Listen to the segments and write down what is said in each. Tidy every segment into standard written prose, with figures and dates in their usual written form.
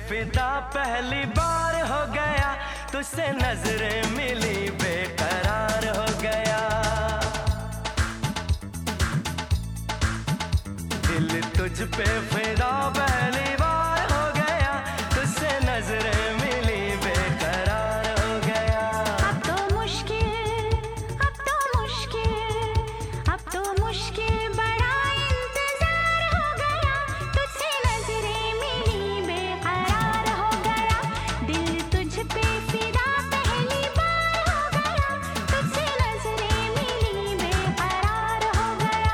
फिदा पहली बार हो गया, तुझसे नजरें मिली बेकरार हो गया। दिल तुझ पे फिदा पहली बार हो गया, तुझसे नजरें मिली बेकरार हो गया। अब तो मुश्किल, अब तो मुश्किल, अब तो मुश्किल बड़ा इंतजार हो गया, तुझसे नजरें मिली बेकरार हो गया। दिल तुझ पे फिदा पहली बार हो गया, तुझसे नजरें मिली बेकरार हो गया।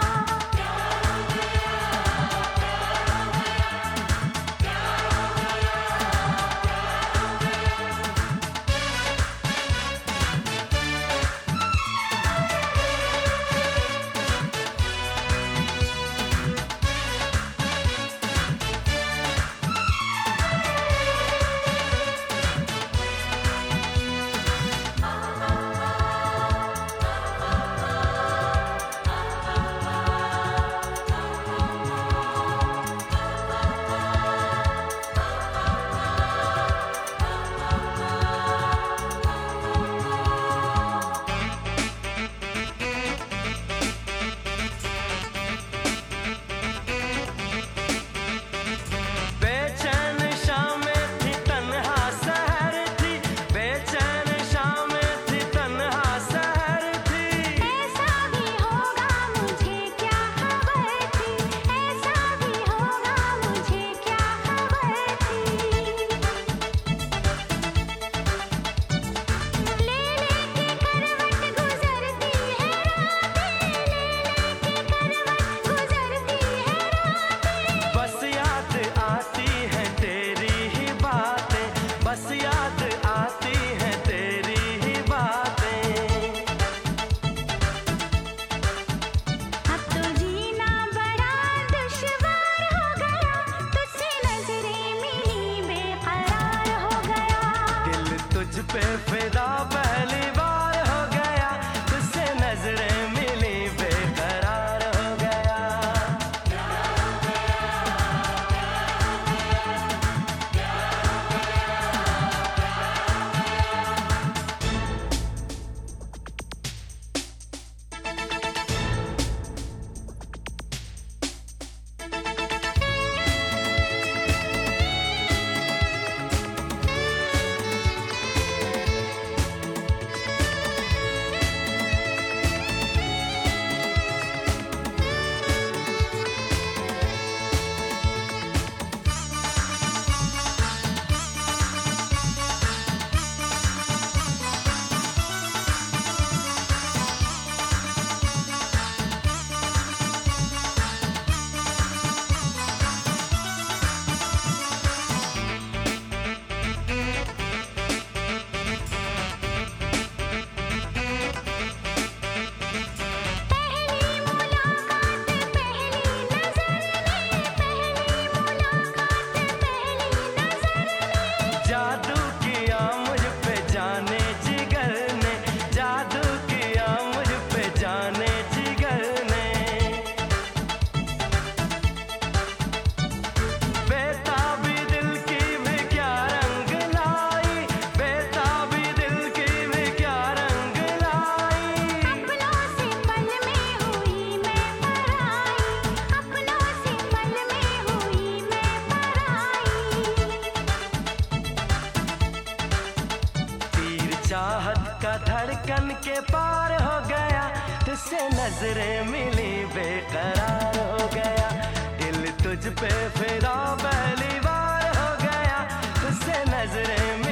बस याद आती है तेरी ही बातें। अब तो जीना बड़ा दुश्वार हो गया, तुझसे नजरें मिली बेकरार हो गया। दिल तुझ पे फिदा पहली बार हो गया, तुझसे नजरें मिली बेकरार हो गया। जादू किया मुझ पे जाने जिगर ने, जादू किया मुझ पे जाने जिगर ने। बेताबी दिल की भी क्या रंग लाई, बेताबी दिल की भी क्या रंग लाई। अपनों से पल में हुई मैं पराई, अपनों से पल में हुई मैं पराई। तीर चाहत का धड़कन के पार हो गया, तुझसे नजरें मिली बेकरार हो गया। दिल तुझ पे फिदा पहली बार हो गया, तुझसे नजरें मिली